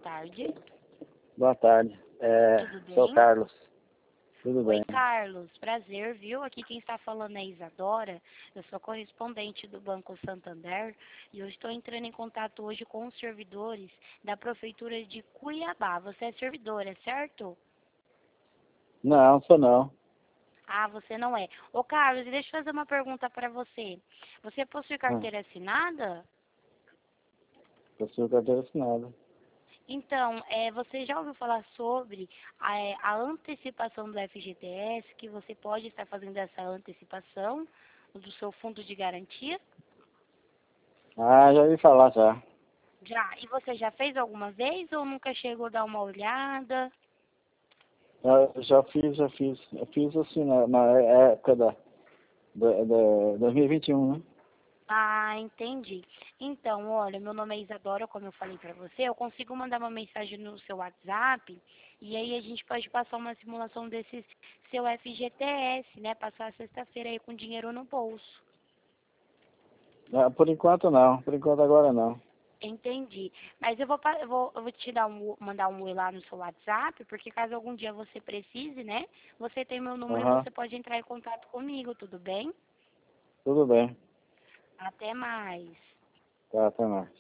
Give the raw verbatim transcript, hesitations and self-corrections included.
tarde. Boa tarde. É, Tudo bem? sou o Carlos. Tudo Oi, bem. Carlos. Prazer, viu? Aqui quem está falando é Isadora. Eu sou correspondente do Banco Santander e eu estou entrando em contato hoje com os servidores da Prefeitura de Cuiabá. Você é servidora, certo? Não, sou não. Ah, você não é. Ô, Carlos, deixa eu fazer uma pergunta para você. Você possui Ah, carteira assinada? possui carteira assinada. Então, é, você já ouviu falar sobre a, é, a antecipação do F G T S, que você pode estar fazendo essa antecipação do seu fundo de garantia? Ah, já ouvi falar já. Já. E você já fez alguma vez ou nunca chegou a dar uma olhada? Eu já fiz, já fiz. Eu fiz assim na, na época da, da, da dois mil e vinte e um, né? Ah, entendi. Então, olha, meu nome é Isadora, como eu falei pra você, eu consigo mandar uma mensagem no seu WhatsApp e aí a gente pode passar uma simulação desse seu F G T S, né? Passar a sexta-feira aí com dinheiro no bolso. Ah, por enquanto não. Por enquanto agora não. Entendi. Mas eu vou, pa- eu vou, eu vou te dar um, mandar um oi lá no seu WhatsApp, porque caso algum dia você precise, né? Você tem meu número e Aham. você pode entrar em contato comigo, tudo bem? Tudo bem. Até mais. Tá, até mais.